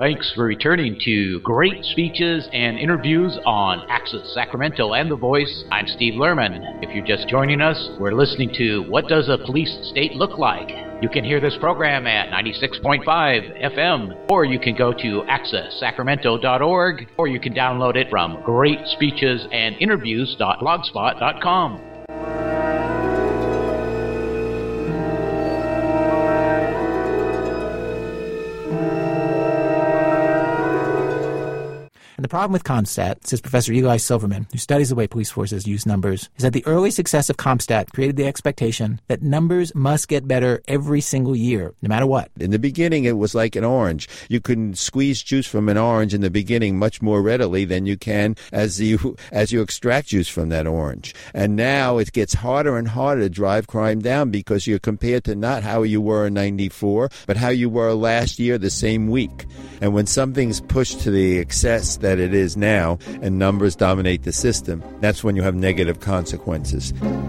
Thanks for returning to Great Speeches and Interviews on Access Sacramento and The Voice. I'm Steve Lerman. If you're just joining us, we're listening to What Does a Police State Look Like? You can hear this program at 96.5 FM, or you can go to accesssacramento.org, or you can download it from greatspeechesandinterviews.blogspot.com. And the problem with CompStat, says Professor Eli Silverman, who studies the way police forces use numbers, is that the early success of CompStat created the expectation that numbers must get better every single year, no matter what. In the beginning, it was like an orange. You can squeeze juice from an orange in the beginning much more readily than you can as you extract juice from that orange. And now it gets harder and harder to drive crime down because you're compared to not how you were in 94, but how you were last year the same week. And when something's pushed to the excess that it is now, and numbers dominate the system, that's when you have negative consequences.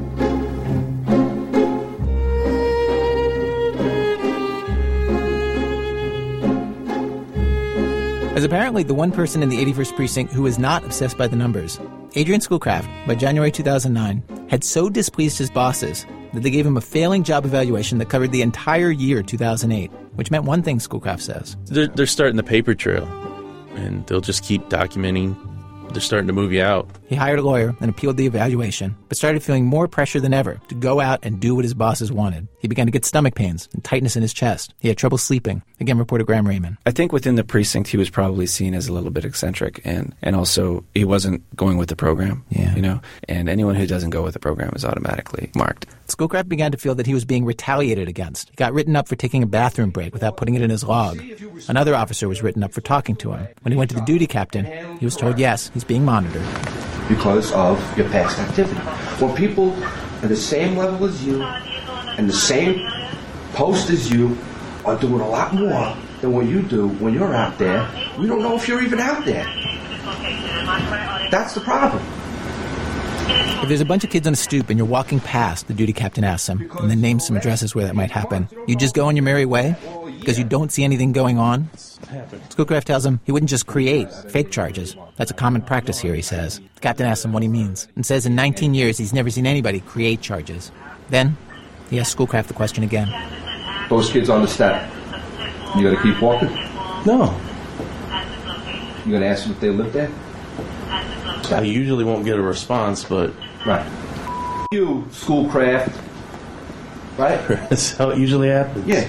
As apparently the one person in the 81st Precinct who was not obsessed by the numbers, Adrian Schoolcraft, by January 2009, had so displeased his bosses that they gave him a failing job evaluation that covered the entire year 2008, which meant one thing, Schoolcraft says. They're starting the paper trail, and they'll just keep documenting. They're starting to move you out. He hired a lawyer and appealed the evaluation, but started feeling more pressure than ever to go out and do what his bosses wanted. He began to get stomach pains and tightness in his chest. He had trouble sleeping. Again, reporter Graham Raymond. I think within the precinct, he was probably seen as a little bit eccentric, and also he wasn't going with the program. Yeah. You know, and anyone who doesn't go with the program is automatically marked. Schoolcraft began to feel that he was being retaliated against. He got written up for taking a bathroom break without putting it in his log. Another officer was written up for talking to him. When he went to the duty captain, he was told, yes, he's being monitored. Because of your past activity. When people at the same level as you and the same post as you are doing a lot more than what you do when you're out there, we don't know if you're even out there. That's the problem. If there's a bunch of kids on a stoop and you're walking past, the duty captain asks him, and then names some addresses where that might happen, you just go on your merry way? Because you don't see anything going on? Schoolcraft tells him he wouldn't just create fake charges. That's a common practice here, he says. The captain asks him what he means, and says in 19 years he's never seen anybody create charges. Then, he asks Schoolcraft the question again. Those kids on the step, you gotta keep walking? No. You gonna ask them if they live there? I usually won't get a response, but... Right. You, Schoolcraft. Right? That's how it usually happens. Yeah.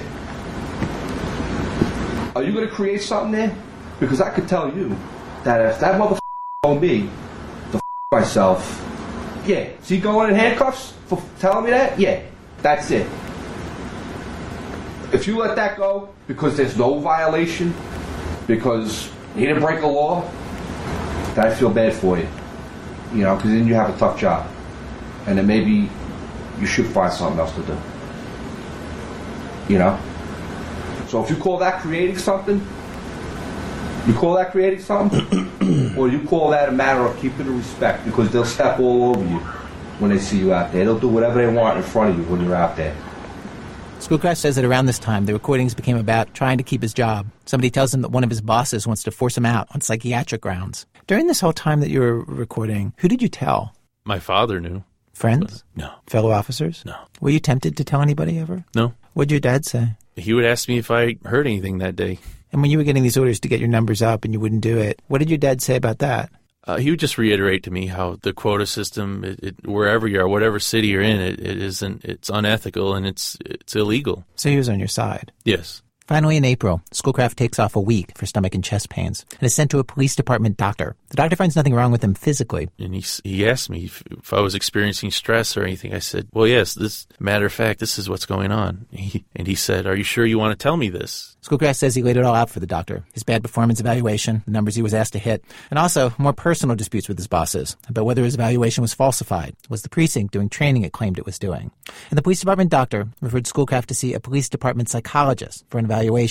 Are you going to create something there? Because I could tell you that if that motherfucker told me to myself, yeah, is he going in handcuffs for telling me that? Yeah, that's it. If you let that go because there's no violation, because he didn't break a law, then I feel bad for you. You know, because then you have a tough job. And then maybe you should find something else to do. You know? So if you call that creating something, or you call that a matter of keeping the respect, because they'll step all over you when they see you out there. They'll do whatever they want in front of you when you're out there. Schoolcraft says that around this time, the recordings became about trying to keep his job. Somebody tells him that one of his bosses wants to force him out on psychiatric grounds. During this whole time that you were recording, who did you tell? My father knew. Friends? No. Fellow officers? No. Were you tempted to tell anybody ever? No. What'd your dad say? He would ask me if I heard anything that day. And when you were getting these orders to get your numbers up and you wouldn't do it, what did your dad say about that? He would just reiterate to me how the quota system, wherever you are, whatever city you're in, it's unethical and it's illegal. So he was on your side? Yes. Finally, in April, Schoolcraft takes off a week for stomach and chest pains and is sent to a police department doctor. The doctor finds nothing wrong with him physically. And he asked me if I was experiencing stress or anything. I said, well, yes, matter of fact, this is what's going on. And he said, are you sure you want to tell me this? Schoolcraft says he laid it all out for the doctor. His bad performance evaluation, the numbers he was asked to hit, and also more personal disputes with his bosses about whether his evaluation was falsified. Was the precinct doing training it claimed it was doing? And the police department doctor referred Schoolcraft to see a police department psychologist for an evaluation.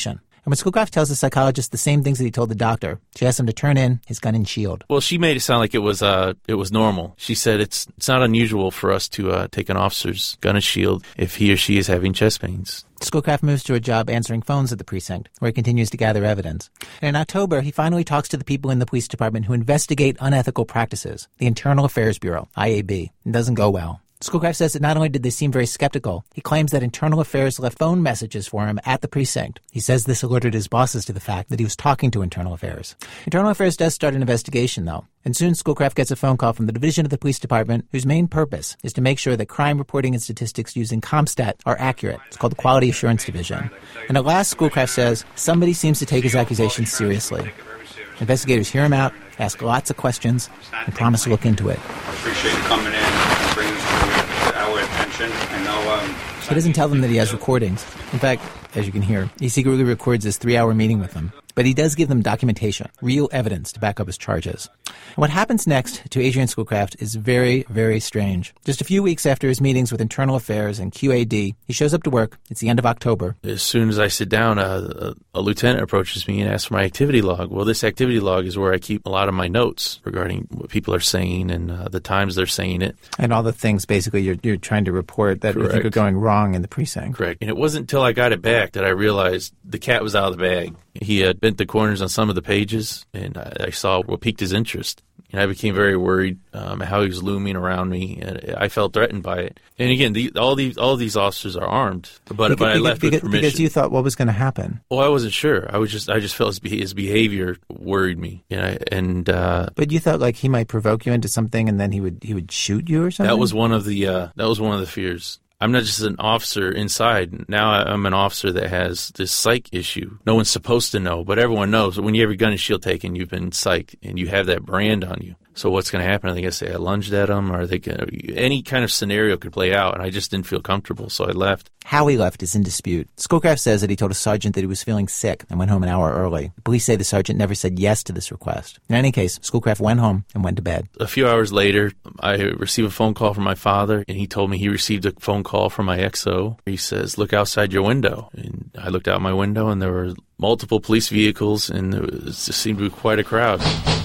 And when Schoolcraft tells the psychologist the same things that he told the doctor, she asks him to turn in his gun and shield. Well, she made it sound like it was normal. She said it's not unusual for us to take an officer's gun and shield if he or she is having chest pains. Schoolcraft moves to a job answering phones at the precinct, where he continues to gather evidence. And in October, he finally talks to the people in the police department who investigate unethical practices, the Internal Affairs Bureau, IAB. It doesn't go well. Schoolcraft says that not only did they seem very skeptical, he claims that Internal Affairs left phone messages for him at the precinct. He says this alerted his bosses to the fact that he was talking to Internal Affairs. Internal Affairs does start an investigation, though, and soon Schoolcraft gets a phone call from the division of the police department whose main purpose is to make sure that crime reporting and statistics using CompStat are accurate. It's called the Quality Assurance Division. And at last, Schoolcraft says somebody seems to take his accusations seriously. Investigators hear him out, ask lots of questions, and promise to look into it. I appreciate you coming in and bringing this to our attention. I know. He doesn't tell them that he has recordings. In fact, as you can hear, he secretly records his 3-hour meeting with them. But he does give them documentation, real evidence to back up his charges. And what happens next to Adrian Schoolcraft is very, very strange. Just a few weeks after his meetings with Internal Affairs and QAD, he shows up to work. It's the end of October. As soon as I sit down, a lieutenant approaches me and asks for my activity log. Well, this activity log is where I keep a lot of my notes regarding what people are saying and the times they're saying it. And all the things, basically, you're trying to report that you think are going wrong in the precinct. Correct. And it wasn't until I got it back that I realized the cat was out of the bag. He had bent the corners on some of the pages, and I saw what piqued his interest. And I became very worried how he was looming around me, and I felt threatened by it. And again, all these officers are armed, but I left with permission. Because you thought what was going to happen. Well, I wasn't sure. I just felt his behavior worried me. But you thought like he might provoke you into something, and then he would shoot you or something. That was one of the fears. I'm not just an officer inside. Now I'm an officer that has this psych issue. No one's supposed to know, but everyone knows that when you have your gun and shield taken, you've been psyched, and you have that brand on you. So what's going to happen? Are they going to say I lunged at them? Or are they going to, any kind of scenario could play out, and I just didn't feel comfortable, so I left. How he left is in dispute. Schoolcraft says that he told a sergeant that he was feeling sick and went home an hour early. The police say the sergeant never said yes to this request. In any case, Schoolcraft went home and went to bed. A few hours later, I received a phone call from my father, and he told me he received a phone call from my XO. He says, look outside your window. And I looked out my window, and there were multiple police vehicles, and there seemed to be quite a crowd.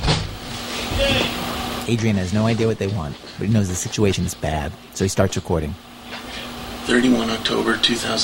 Adrian has no idea what they want, but he knows the situation is bad, so he starts recording. 31 October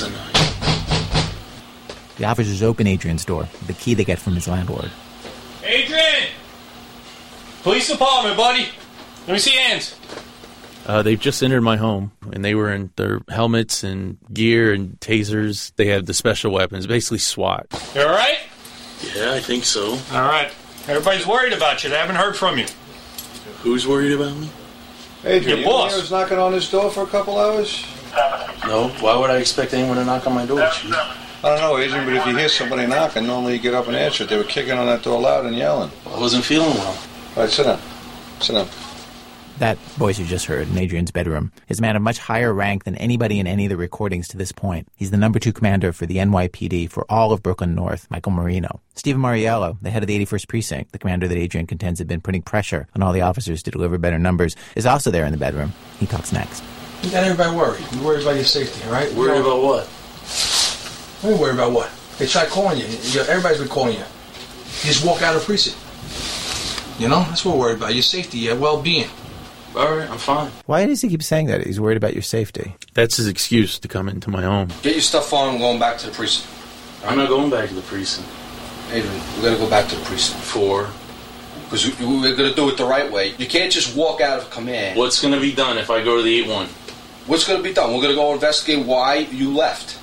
2009. The officers open Adrian's door with the key they get from his landlord. Adrian! Police department, buddy. Let me see your hands. They've just entered my home, and they were in their helmets and gear and tasers. They had the special weapons, basically SWAT. You all right? Yeah, I think so. All right. Everybody's worried about you. They haven't heard from you. Who's worried about me? Adrian, your boss. You was knocking on this door for a couple hours? No, why would I expect anyone to knock on my door, Chief? I don't know, Adrian, but if you hear somebody knocking, normally you get up and answer it. They were kicking on that door loud and yelling. I wasn't feeling well. All right, sit down. Sit down. That voice you just heard in Adrian's bedroom is a man of much higher rank than anybody in any of the recordings to this point. He's the #2 commander for the NYPD for all of Brooklyn North, Michael Marino. Stephen Mariello, the head of the 81st Precinct, the commander that Adrian contends had been putting pressure on all the officers to deliver better numbers, is also there in the bedroom. He talks next. You got everybody worried. You worried about your safety, all right? Worried about what? What are you worried about what? They tried calling you. Everybody's been calling you. You just walk out of the precinct. You know? That's what we're worried about. Your safety, your well-being. All right, I'm fine. Why does he keep saying that? He's worried about your safety. That's his excuse to come into my home. Get your stuff on and going back to the precinct. I'm not going back to the precinct. Adrian, we gotta go back to the precinct. For? Because we're gonna do it the right way. You can't just walk out of command. What's gonna be done if I go to the 8-1? What's gonna be done? We're gonna go investigate why you left.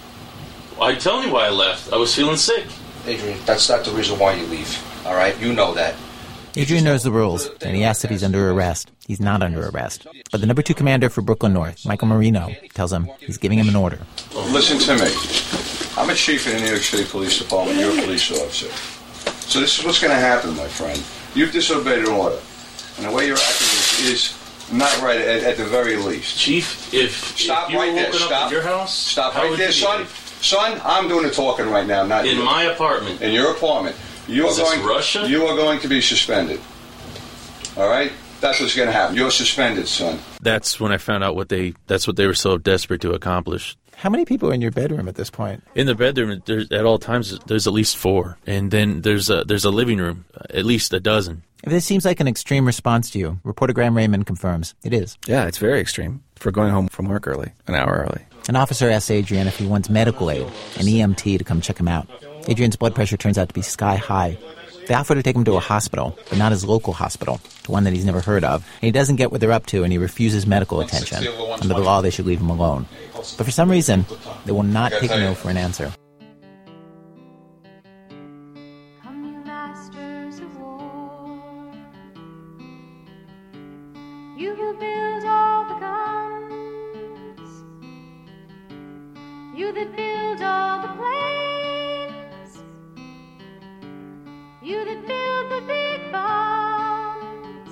I tell you why I left. I was feeling sick. Adrian, that's not the reason why you leave. All right? You know that. Adrian knows the rules, and he asks if he's under arrest. He's not under arrest. But the #2 commander for Brooklyn North, Michael Marino, tells him he's giving him an order. Listen to me. I'm a chief in the New York City Police Department. You're a police officer. So this is what's going to happen, my friend. You've disobeyed an order. And the way you're acting is not right at the very least. Chief, if Stop you right were there. woken Stop. up at your house, Stop how right would there, you son. behave? Son, I'm doing the talking right now, not In you. my apartment. In your apartment. You Is are this going. Russia? You are going to be suspended. All right? that's what's going to happen. You're suspended, son. That's when I found out that's what they were so desperate to accomplish. How many people are in your bedroom at this point? In the bedroom, at all times, there's at least 4. And then there's a living room, at least a dozen. This seems like an extreme response to you. Reporter Graham Raymond confirms. It is. Yeah, it's very extreme for going home from work early, an hour early. An officer asks Adrian if he wants medical aid, an EMT to come check him out. Adrian's blood pressure turns out to be sky high. They offer to take him to a hospital, but not his local hospital, the one that he's never heard of. And he doesn't get what they're up to, and he refuses medical attention. Under the law, they should leave him alone. But for some reason, they will not take no for an answer. Come, you masters of war, you who build all the guns, you that build all the planes, you that build the big bombs,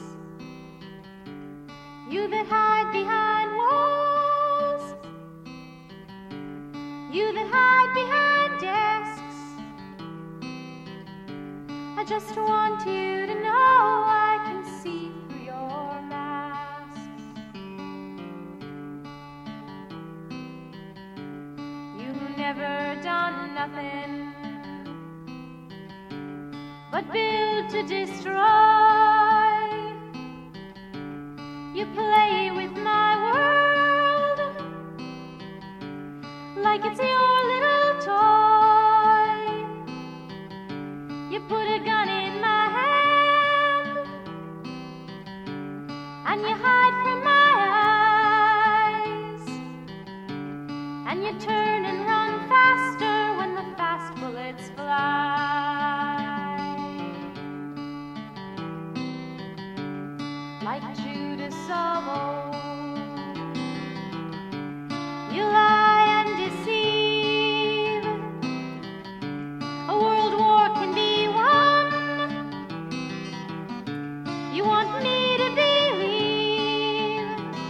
you that hide behind walls, you that hide behind desks. I just want you to know I can see through your masks. You've never done nothing but build to destroy. You play with my world like it's your little toy. You put a gun in my hand and you hide from my eyes, and you turn and run faster when the fast bullets fly. Like Judas of old, you lie and deceive. A world war can be won. You want me to believe.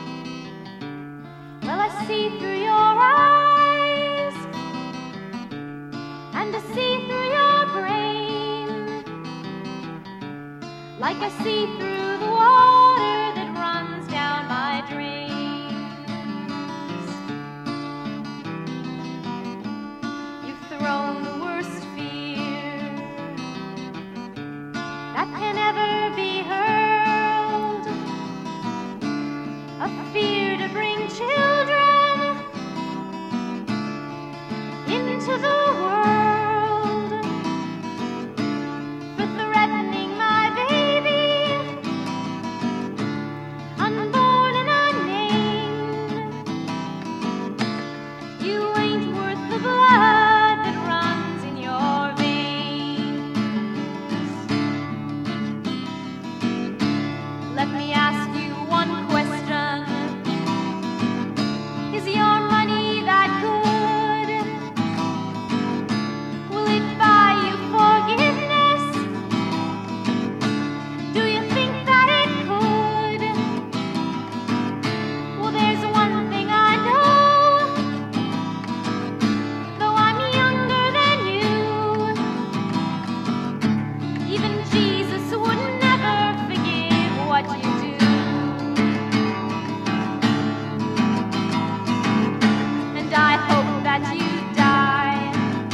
Well, I see through your eyes, and I see through your brain, like I see through the water that runs down my drain. Thrown the worst fear that can ever be hurled, a fear to bring children into the world, for threatening my baby, unborn and unnamed. You ain't worth the blood. Let me ask you one question. Is your money that good? Will it buy you forgiveness? Do you think that it could? Well, there's one thing I know. Though I'm younger than you, even Jesus would never forgive what you do. And I hope that you die,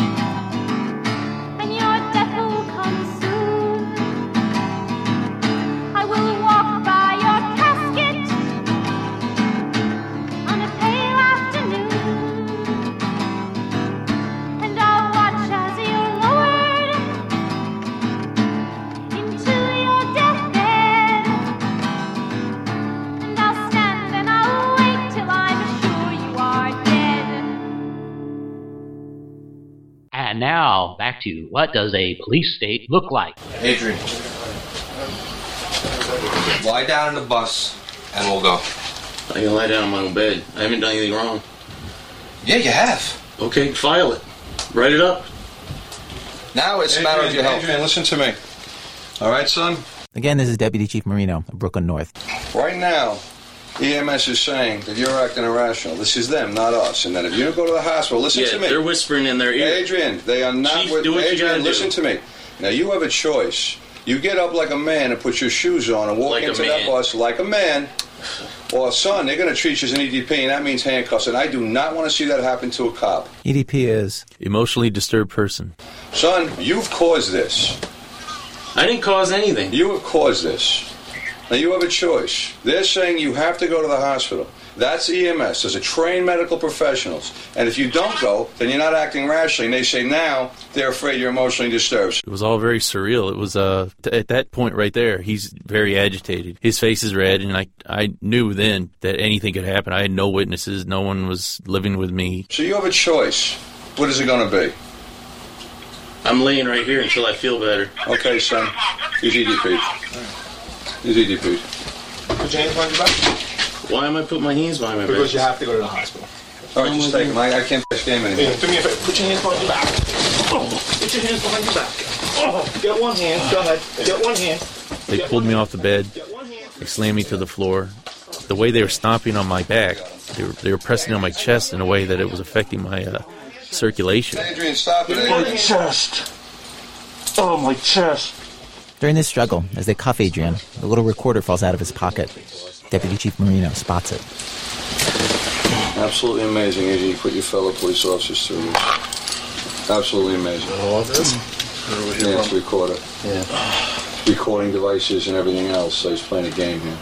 and your death will come soon. I will walk by your casket on a pale afternoon, and I'll watch as you're lowered into your deathbed. And I'll stand and I'll wait till I'm sure you are dead. And now, back to what does a police state look like? Adrian, lie down in the bus and we'll go. I can lie down in my own bed. I haven't done anything wrong. Yeah, you have. Okay, file it. Write it up. Now it's a matter of your health. Adrian, listen to me. All right, son? Again, this is Deputy Chief Marino of Brooklyn North. Right now, EMS is saying that you're acting irrational. This is them, not us. And that if you don't go to the hospital, listen to me. They're whispering in their ear. Adrian, they are not Chief, with do what you Adrian, gotta do. listen to me. Now, you have a choice. You get up like a man and put your shoes on and walk Like a into that man. bus like a man. Or, son, they're going to treat you as an EDP, and that means handcuffs. And I do not want to see that happen to a cop. EDP is Emotionally disturbed person. Son, you've caused this. I didn't cause anything. You have caused this. Now, you have a choice. They're saying you have to go to the hospital. That's EMS. Those are trained medical professionals. And if you don't go, then you're not acting rationally. And they say now they're afraid you're emotionally disturbed. It was all very surreal. It was at that point right there, he's very agitated. His face is red, and I knew then that anything could happen. I had no witnesses. No one was living with me. So you have a choice. What is it going to be? I'm laying right here until I feel better. Okay, son. He's EDP. He's EDP. Put your hands behind your back. Why am I putting my hands behind my back? Because you have to go to the hospital. All right, just take him. I can't stand him anymore. Do me a favor. Put your hands behind your back. Put your hands behind your back. Get one hand. Go ahead. Get one hand. They pulled me off the bed. They slammed me to the floor. The way they were stomping on my back, they were pressing on my chest in a way that it was affecting my circulation. Adrian, stop it. My chest. Oh, my chest. During this struggle, as they cuff Adrian, the little recorder falls out of his pocket. Deputy Chief Marino spots it. Absolutely amazing, Adrian. You put your fellow police officers through this. Absolutely amazing. All this? Yeah, it's a recorder. Yeah. Recording devices and everything else. So he's playing a game here.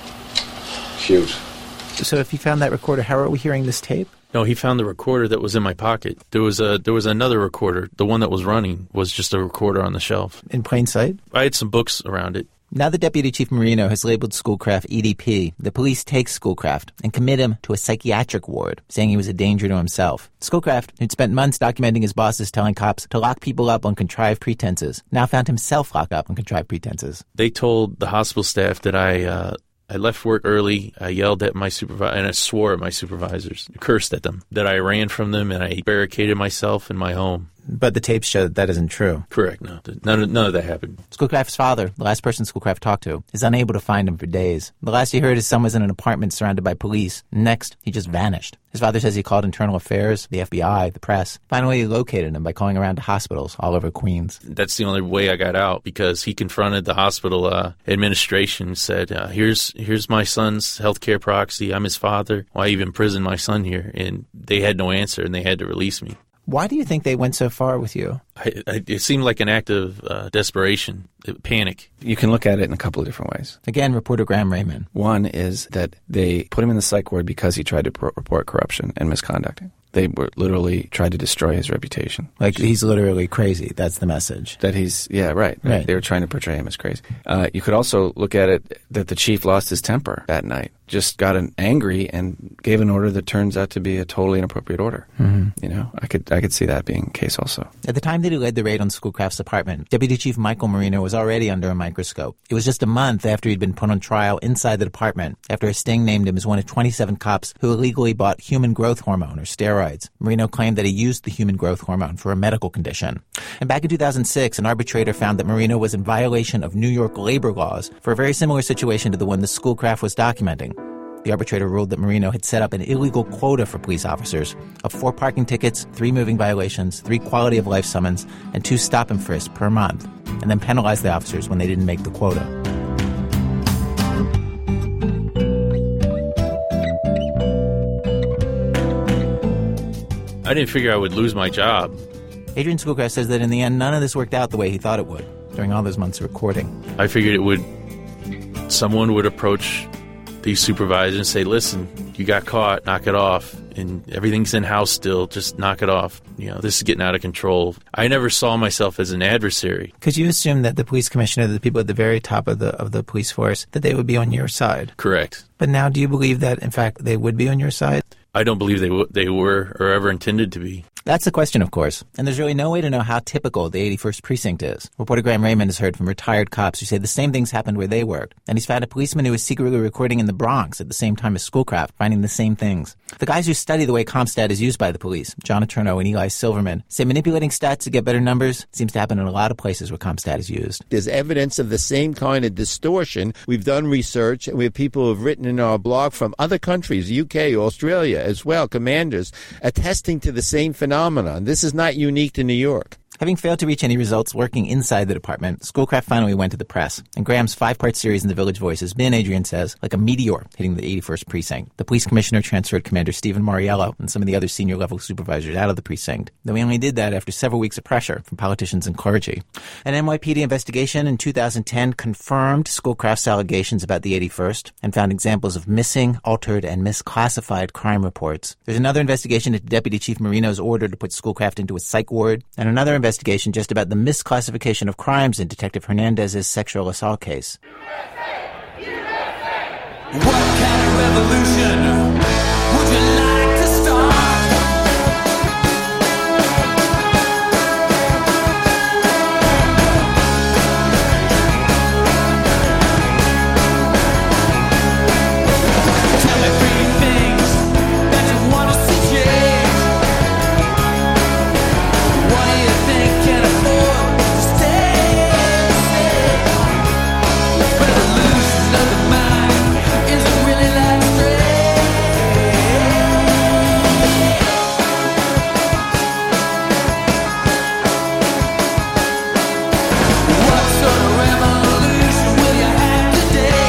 Cute. So if you found that recorder, how are we hearing this tape? No, he found the recorder that was in my pocket. There was another recorder. The one that was running was just a recorder on the shelf. In plain sight? I had some books around it. Now that Deputy Chief Marino has labeled Schoolcraft EDP, the police take Schoolcraft and commit him to a psychiatric ward, saying he was a danger to himself. Schoolcraft, who'd spent months documenting his bosses telling cops to lock people up on contrived pretenses, now found himself locked up on contrived pretenses. They told the hospital staff that I left work early, I yelled at my supervisor, and I swore at my supervisors, cursed at them, that I ran from them and I barricaded myself in my home. But the tapes show that isn't true. Correct, no. None of that happened. Schoolcraft's father, the last person Schoolcraft talked to, is unable to find him for days. The last he heard his son was in an apartment surrounded by police. Next, he just vanished. His father says he called Internal Affairs, the FBI, the press. Finally, he located him by calling around to hospitals all over Queens. That's the only way I got out, because he confronted the hospital administration, said, here's my son's healthcare proxy. I'm his father. Why even imprison my son here? And they had no answer, and they had to release me. Why do you think they went so far with you? It seemed like an act of desperation, panic. You can look at it in a couple of different ways. Again, reporter Graham Raymond. One is that they put him in the psych ward because he tried to report corruption and misconduct. They were literally tried to destroy his reputation. Like, he's literally crazy. That's the message. That he's, yeah, right. They were trying to portray him as crazy. You could also look at it that the chief lost his temper that night, just got angry and gave an order that turns out to be a totally inappropriate order. Mm-hmm. You know, I could see that being the case also. At the time that he led the raid on Schoolcraft's apartment, Deputy Chief Michael Marino was already under a microscope. It was just a month after he'd been put on trial inside the department, after a sting named him as one of 27 cops who illegally bought human growth hormone, or steroids. Marino claimed that he used the human growth hormone for a medical condition. And back in 2006, an arbitrator found that Marino was in violation of New York labor laws for a very similar situation to the one the Schoolcraft was documenting. The arbitrator ruled that Marino had set up an illegal quota for police officers of 4 parking tickets, 3 moving violations, 3 quality of life summons, and 2 stop and frisks per month, and then penalized the officers when they didn't make the quota. I didn't figure I would lose my job. Adrian Schoolcraft says that in the end, none of this worked out the way he thought it would during all those months of recording. I figured someone would approach these supervisors and say, listen, you got caught, knock it off, and everything's in-house still, just knock it off. You know, this is getting out of control. I never saw myself as an adversary. Because you assumed that the police commissioner, the people at the very top of the police force, that they would be on your side. Correct. But now, do you believe that, in fact, they would be on your side? I don't believe they were or ever intended to be. That's the question, of course. And there's really no way to know how typical the 81st Precinct is. Reporter Graham Raymond has heard from retired cops who say the same things happened where they worked. And he's found a policeman who was secretly recording in the Bronx at the same time as Schoolcraft, finding the same things. The guys who study the way CompStat is used by the police, John Eterno and Eli Silverman, say manipulating stats to get better numbers seems to happen in a lot of places where CompStat is used. There's evidence of the same kind of distortion. We've done research, and we have people who have written in our blog from other countries, UK, Australia as well, commanders, attesting to the same phenomenon. This is not unique to New York. Having failed to reach any results working inside the department, Schoolcraft finally went to the press, and Graham's 5-part series in the Village Voice has been, Adrian says, like a meteor hitting the 81st Precinct. The police commissioner transferred Commander Stephen Mariello and some of the other senior-level supervisors out of the precinct, though he only did that after several weeks of pressure from politicians and clergy. An NYPD investigation in 2010 confirmed Schoolcraft's allegations about the 81st and found examples of missing, altered, and misclassified crime reports. There's another investigation into Deputy Chief Marino's order to put Schoolcraft into a psych ward, and another investigation just about the misclassification of crimes in Detective Hernandez's sexual assault case. What kind of revolution would you like to start? Tell me 3 things that you want to see change. What do you think can afford to stay the same? Revolution of the mind isn't really that what sort of revolution will you have today?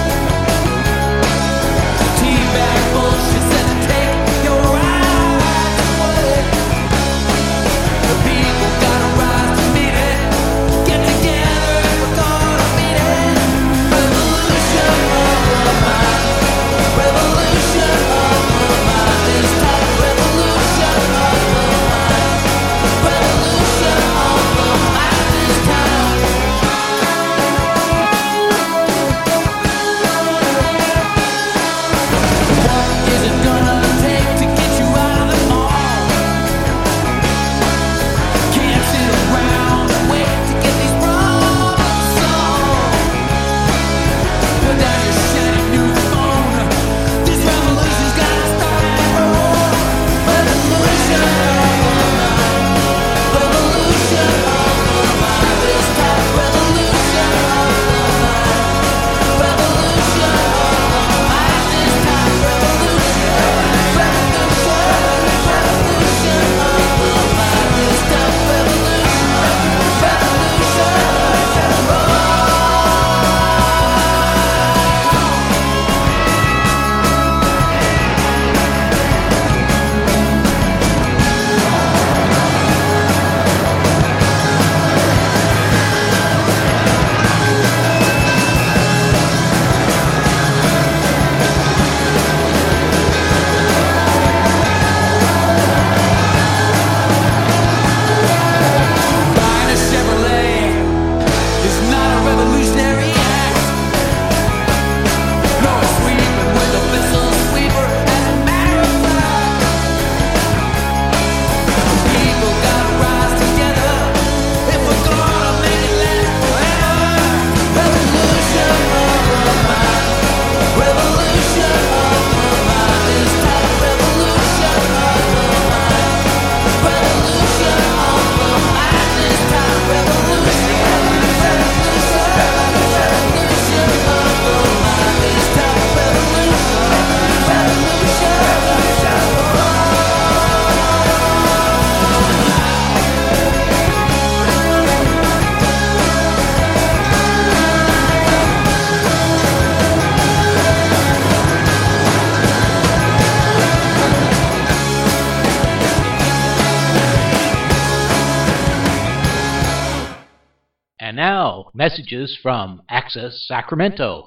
Teabag bullshit said to take your rights away. The people gotta rise to meet it. Get together if we're gonna meet it. Revolution of the mind. Revolution of the mind. It's time. Revolution of the mind. Revolution of the mind. It's time. What is it gonna take to get you out of the mall? Can't sit around and wait to get these problems solved. Put down your shiny new phone. This revolution's gotta start and roll. Revolution of the mind. Revolution of the mind. It's time. Revolution of the mind. Revolution of the mind. It's time. Revolution. Revolution of the mind. It's time. Buying a Chevrolet is not a revolutionary act. No sweeping with a missile sweeper, as a matter of fact. People gotta rise together if we're gonna make it last forever. Revolution of the mind. Revolution of the mind. It's time. Revolution of the mind. Revolution of the mind. It's time. Revolution. Revolution of the mind. It's time. Revolution. And now, messages from Access Sacramento.